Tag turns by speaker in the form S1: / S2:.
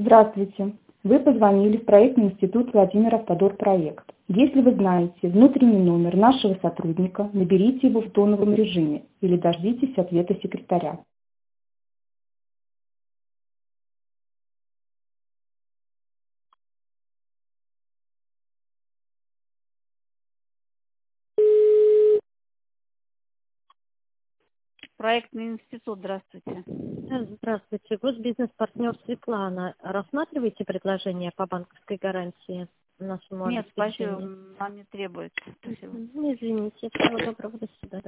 S1: Здравствуйте. Вы позвонили в проектный институт Владимир Автодор Проект. Если вы знаете внутренний номер нашего сотрудника, наберите его в тоновом режиме или дождитесь ответа секретаря.
S2: Проектный институт, здравствуйте.
S3: Здравствуйте, госбизнес-партнер Светлана. Рассматриваете предложение по банковской гарантии нашему
S2: Нет, спасибо,
S3: обеспечению?
S2: нам не требуется. Спасибо.
S3: Извините, всего доброго, до свидания.